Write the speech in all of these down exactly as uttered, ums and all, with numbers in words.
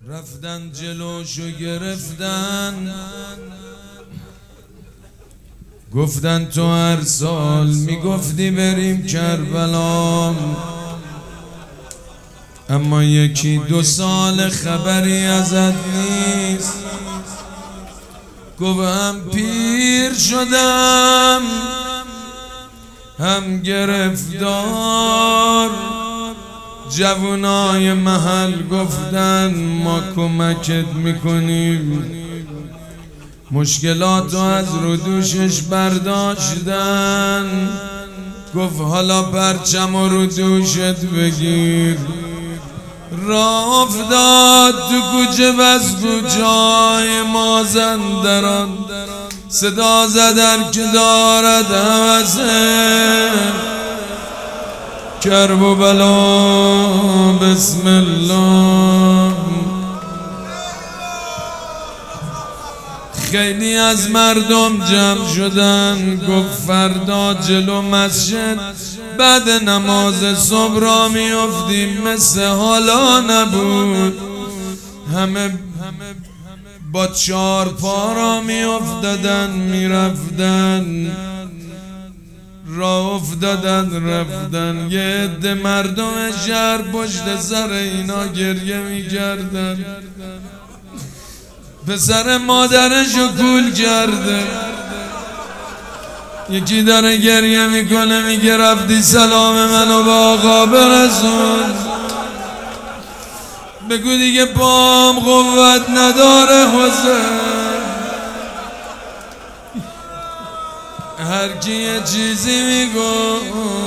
رفتن جلوشو گرفتن، گفتن تو هر سال میگفتی بریم کربلا، اما یکی دو سال خبری ازت نیست. گفت هم پیر شدم هم گرفتار، جوانای محل گفتن ما کمکت میکنیم، مشکلاتو از رو دوشش برداشتن. گفت حالا پرچم رو دوشت بگیر. راه افتاد تو کوچه بس کوچه‌های مازندران، صدا زدن که دارد هوسه کرب و بلا. بسم الله. خیلی از مردم جمع شدن، گفت فردا جلو مسجد بعد نماز صبح را میافتیم، مثل حالا نبود. همه با چار پا را میافتادن میرفتن، راه افتادن رفتن. یه عده مردم شهر پشت سر اینا گریه میکردن. پسر مادرشو کول کرده، یکی داره گریه میکنه میگه رفتی سلام منو به آقا برسون، بگو دیگه پام قوت نداره حسین. هر کی یه چیزی میگو،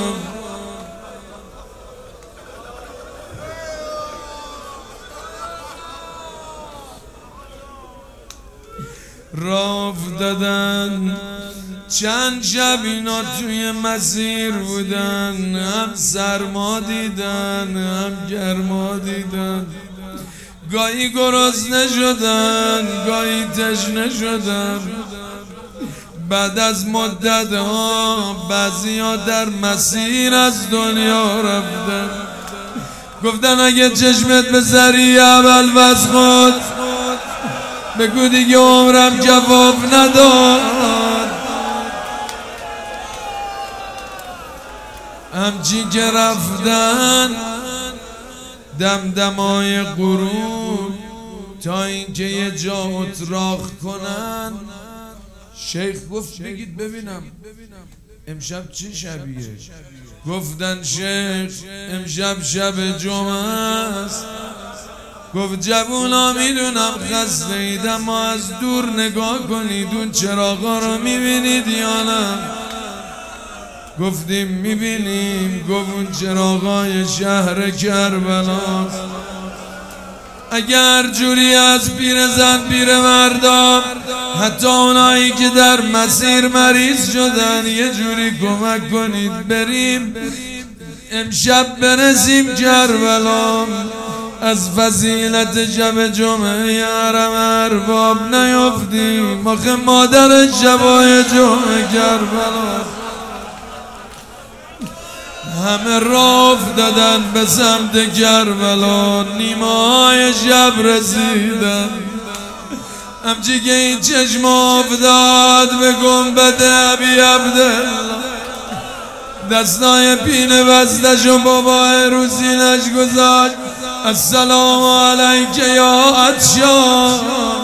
راه افتادن. چند شب اینا توی مسیر بودن، هم سرما دیدن هم گرما دیدن، گاهی گرسنه شدن گاهی تشنه شدن. بعد از مدت ها بعضی ها در مسیر از دنیا رفتن. گفتن اگه چشمت به ذریع اول وز خود، بگو دیگه عمرم جواب نداد. همچی که رفتن دمدمای غروب، تا اینکه یه جا اتراق کنن. شیخ گفت بگید ببینم امشب چه شبیه؟ گفتن شیخ امشب شب جمعه است. گفت جوونا میدونم خسته اید، اما از دور نگاه کنید اون چراغا رو میبینید یا نه؟ گفتیم میبینیم. گفت اون چراغای شهر کربلا، اگر جوری از پیرزن پیرمردا، حتی اونایی که در مسیر مریض شدن، یه جوری کمک کنید بریم امشب برسیم کربلا. از فضیلت شب جمعه حرم ارباب نیفتیم، آخه مادر شبای جمعه کربلا. همه راه افتادن به سمت کربلا، نیمه های شب رسیدن. همچی که این چشم افتاد به گنبد ابی عبدالله، دستای پینه بستش و بابا روزینش گذاشت. السلام علیک یا عطشان.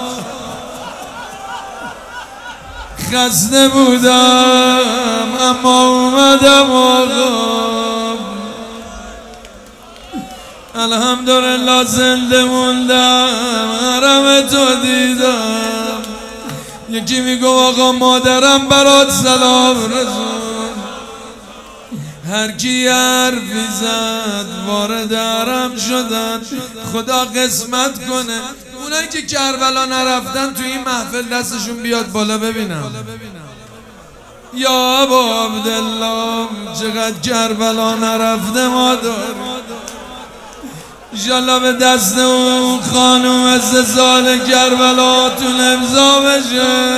خسته بودم اما اومدم آقا، الحمدلله زنده موندم، حرم تو دیدم. یکی میگو آقا مادرم برات سلام رسون. هر کی حرفی زد وارد حرم شدن. خدا قسمت کنه اونایی که کربلا نرفتن تو این محفل دستشون بیاد بالا ببینم. یا ابا عبدالله چقدر کربلا نرفته ما داریم. انشالله به دست اون خانوم از سال کربلاتون امضا بشه،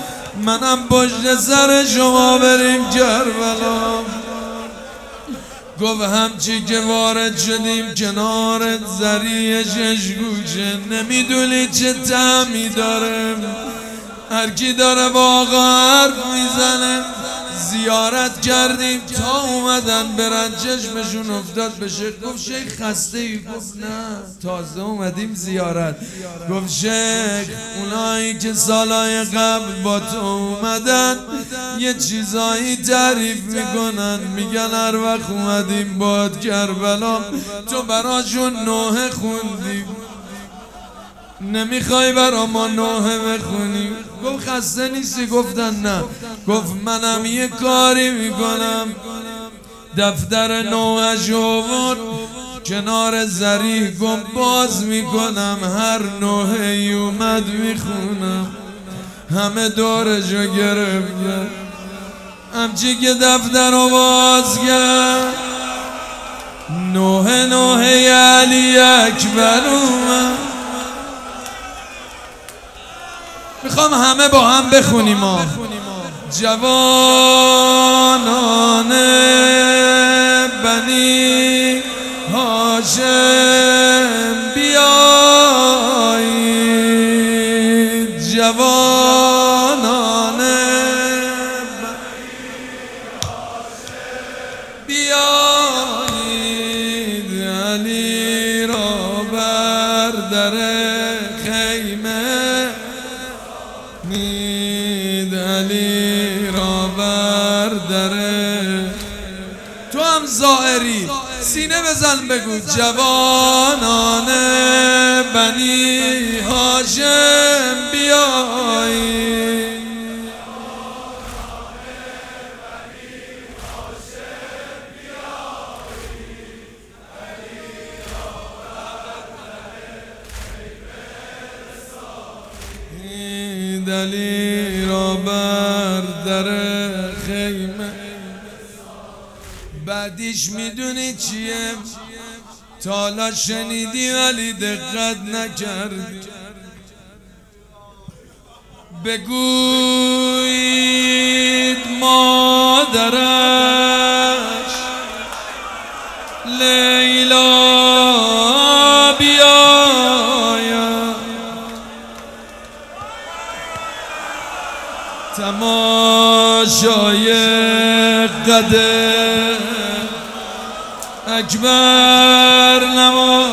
منم پشت سر شما بریم کربلا. گفت همچی که وارد شدیم کنار زری شش گوشه، نمیدونی چه طعمی داره، هر کی داره با آقا حرف میزنه. زیارت کردیم تا اومدن برن چشمشون افتاد به شیخ. گفت شیخ خسته ای؟ گفت نه تازه اومدیم زیارت. گفت شیخ اونایی که سالهای قبل با تو اومدن یه چیزایی تعریف میکنن، میگن هر وقت اومدیم باد کربلا تو براشون نوحه خوندی، نمیخوای برا ما نوحه بخونی؟ گفت خسته نیستی؟ گفتن نه. گفت منم یه کاری میکنم، دفتر نوحه‌ش آورد کنار زری، گفت باز میکنم هر نوحه‌ای اومد میخونم. همه دورشو گرفتن، همچی که دفتر رو باز کرد نوحه نوحه علی اکبر اومد. میخوام همه با هم بخونیم ما جوانان بنی هاشم بیایید، جوانان بنی هاشم بیایید، علی را بر در خیمه نید، علی را بر دره. تو هم زائری سینه بزن بگو جوانان بنی هاشم بیایی، علی را بر در خیمه. بعدیش میدونی چیه؟ تالا شنیدی ولی دقت نکردی. بگوید مادرش لیلا بیاید، تماشای قدر اکبر نما.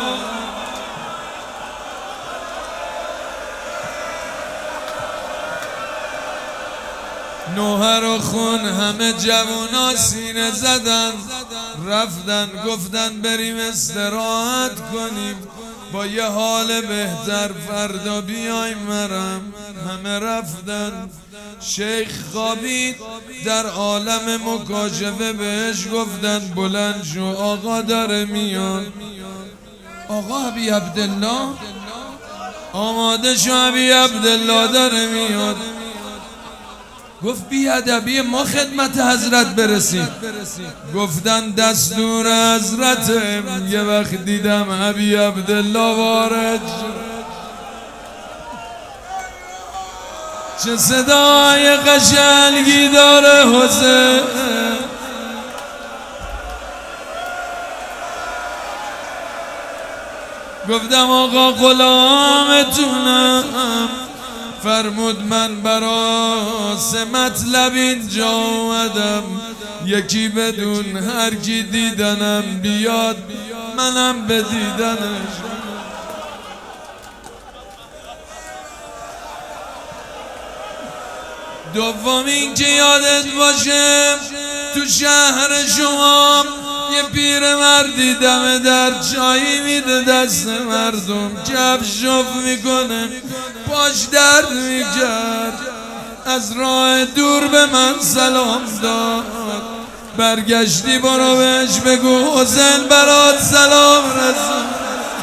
نوحه رو خون همه جوونا سینه زدن، رفتن گفتن بریم استراحت کنیم با یه حال بهتر فردا بیایم مرم. همه رفتن، شیخ خوابید در عالم مکاشفه، بهش گفتن بلند شو آقا داره میاد. آقا ابی عبدالله آماده شو، ابی عبدالله داره میاد. گفت بی ادبی ما خدمت حضرت برسیم. گفتن دستور حضرت. یه وقت دیدم ابی عبدالله وارد شد، چه صدای قشنگی داره حسین. گفتم آقا غلامتونم، فرمود من برا سه مطلب اینجا اومدم، یکی بدون هر کی دیدنم بیاد منم به دیدنش. دوم این که یادت باشه تو شهر شما یه پیر مردی دم در چایی میده دست مردم، کفش شف میکنه پاش درد میکرد، از راه دور به من سلام داد. برگشتی برو بهش بگو حسین برات سلام رسون.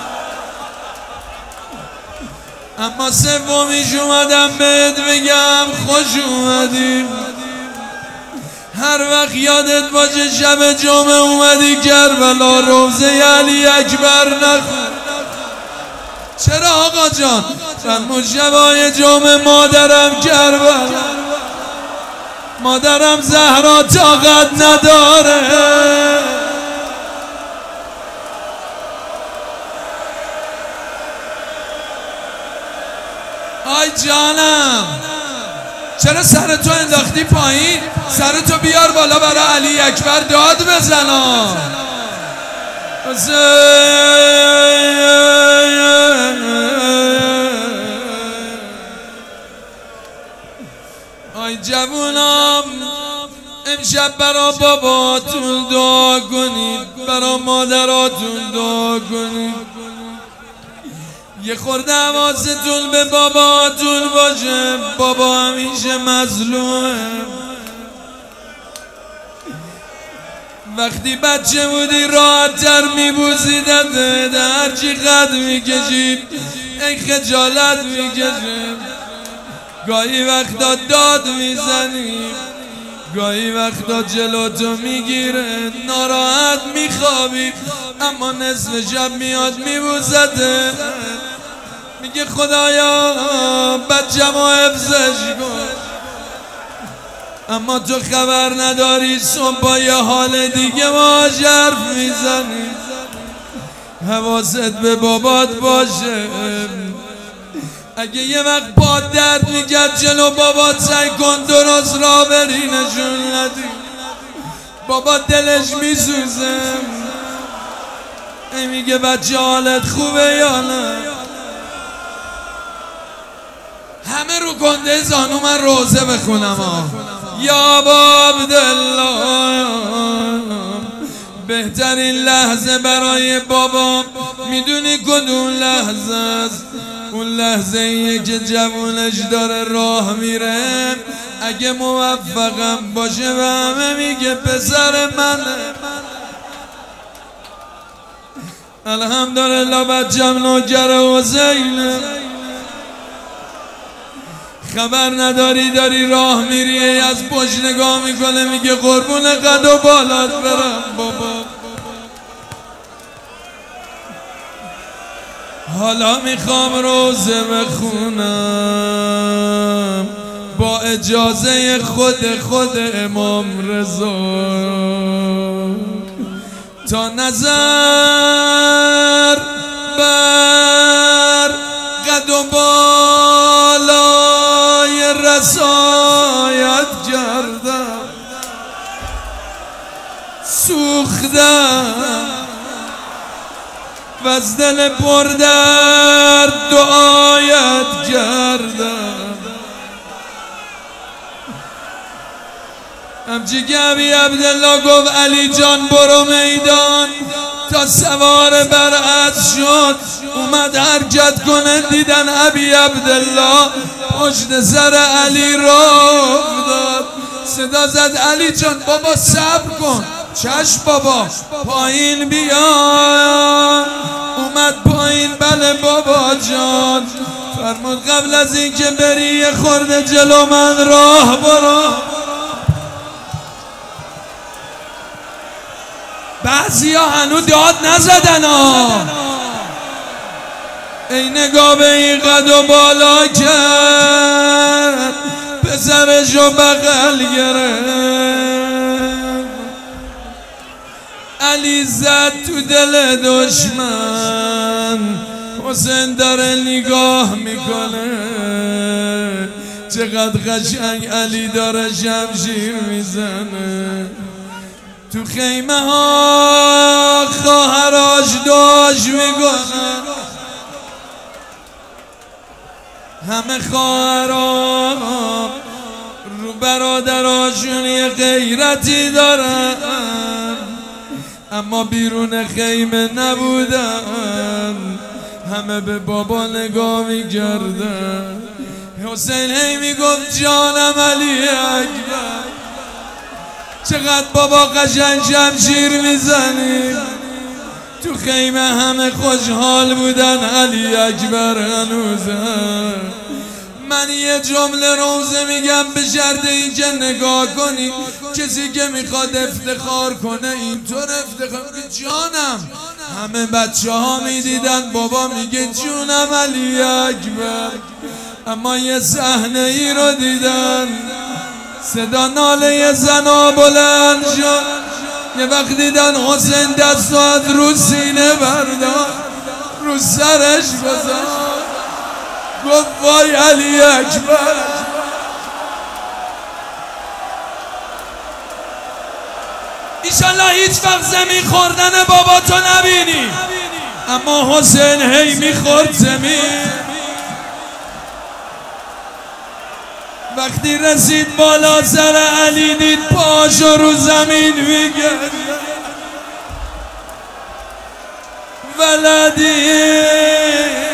اما سومیش اومدم بهت بگم خوش اومدی. هر وقت یادت باشه شب جمعه اومدی کربلا روزه علی اکبر نخون. چرا آقا جان؟ فرمود شبای جمعه مادرم کربلا، مادرم زهرا طاقت نداره، آی جانم چرا سرتو انداختی پایین؟ سرتو بیار بالا برای علی اکبر داد بزنا. آی جوونام امشب برا باباتون دعا کنید، برا مادراتون دعا کنید، یه خورده حواستون به باباتون باشه. بابا همیشه مظلومه. وقتی بچه بودی راحت تر میبوزیدت، هرچی قد میکشید ای خجالت میکشه. گاهی وقتا داد میزنی، گاهی وقتا جلوتو میگیره، ناراحت میخوابی، اما نصف شب میاد میبوزده، میگه خدایا بچه‌مو حفظش کن. اما تو خبر نداری صبح با یه حال دیگه باهاش حرف میزنی. حواست به بابات باشه. اگه یه وقت پات درد میکرد جلو بابات سعی کن درست را بری، نشون ندی. بابا دلش میسوزه، ای میگه بچه حالت خوبه یا نه؟ همه رو گنده زانو من روزه بخونم ها. یا با عبدالله بهترین لحظه برای بابا میدونی کدوم لحظه است؟ اون لحظه ایه که جوونش داره راه میره، اگه موفقم باشه و همه میگه پسر منه. الحمدلله بچم نوکر حسینه. خبر نداری داری راه میری، از پشت نگاه میکنه میگه قربون قد و بالات برم بابا. حالا میخوام روزه بخونم با اجازه خود خود امام رضا، تا نظر بر قد و بالای رسایت کردم، سوختم و از دل پر درد دعایت کردم. همچی که ابی عبدالله گفت علی جان برو میدان، تا سوار بر اسب شد اومد حرکت کنه، دیدن ابی عبدالله پشت سر علی راه افتاد. صدا زد علی جان بابا صبر کن. چشم بابا پایین بیا. اومد پایین. بله بابا جان. فرمود قبل از اینکه بری یه خورده جلو من راه برو. بعضی ها هنو داد نزدن ها. ای نگاه به این قد و بالا کرد، پسرشو بغل گرفت، علی زد تو دل دشمن. حسین داره نگاه میکنه، چقدر قشنگ علی داره شمشیر میزنه. تو خیمه ها خواهراش داشت میکنن، همه خواهرها رو برادراشون یه غیرتی دارن، اما بیرون خیمه نبودن، همه به بابا نگاه میکردن. حسین هی میگفت جانم علی اکبر، چقدر بابا قشنگ شمشیر میزنی. تو خیمه همه خوشحال بودن، علی اکبر هنوزه. من یه جمله روزه میگم به شرط این که نگاه کنی، کسی که میخواد افتخار کنه اینطور افتخار کنه. جانم همه بچه ها میدیدن، بابا میگه جونم علی اکبر. اما یه صحنه ای رو دیدن، صدا ناله زنا بلند شد. یه وقت دیدن حسین دست از رو سینه برداشت، رو سرش گذاشت. گفت وای علی اکبر. ایشالله هیچ وقت زمین خوردن بابا تو نبینی، اما حسین هی میخورد زمین. وقتی رسید بالا سر علی دید پاشو رو زمین میگرد. ولدی